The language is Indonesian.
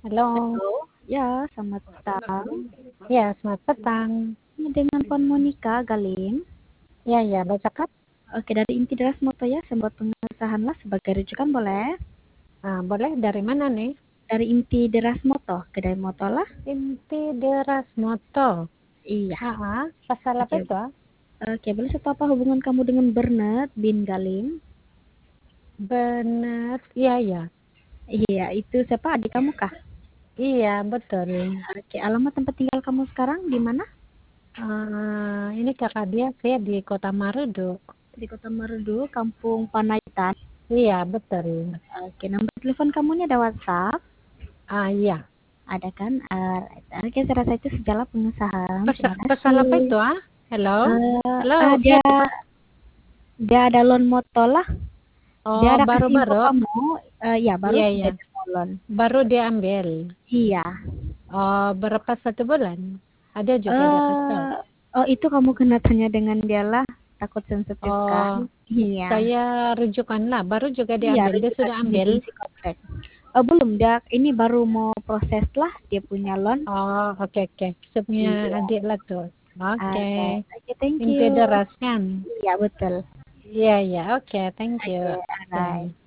Halo, Halo, ya selamat petang. ya selamat petang. Ini dengan Puan Monica Galim. Ya, bacakan. Oke, dari inti deras moto ya, saya buat pengesahan lah sebagai rujukan boleh. Boleh dari mana nih? Dari inti deras moto, kedai moto lah. Inti deras moto. Iya. Pasal apa Oke, itu? oke, boleh saya tahu apa hubungan kamu dengan Bernard bin Galim? Benar, iya. Iya, itu siapa adik kamu kah? Iya, betul. Oke, alamat tempat tinggal kamu sekarang di mana? Ini kakak dia, saya di Kota Maruduk. Di Kota Merdu, Kampung Panaitan. Iya, betul. Oke, nomor telepon kamu ini ada WhatsApp? Iya. Ada kan? Oke, saya rasa itu sejalan pengesahan. Terima Pasal apa kasih. itu? Halo? Halo, Dia iya. ada loan moto lah. Dia Oh, ada kasih info baru-baru. kamu. Ya baru Iya, sudah iya. demo loan. Baru diambil. Iya. Oh, berapa 1 bulan? Ada juga dia kasih tahu. eh oh itu kamu kena tanya dengan dia lah. Takut sensitif kan? Oh, Iya. saya rujukan lah. Baru juga Iya, diambil. Dia rujukan sudah ambil. emergency contract. Belum, dia ini baru mau proses lah dia punya loan. Oh, oke. Saya punya Iya. adik lah tuh. Oke. Oke, thank Inti you. deras kan? Iya, betul. Iya. Oke. Thank you. Oke, Oke. alright.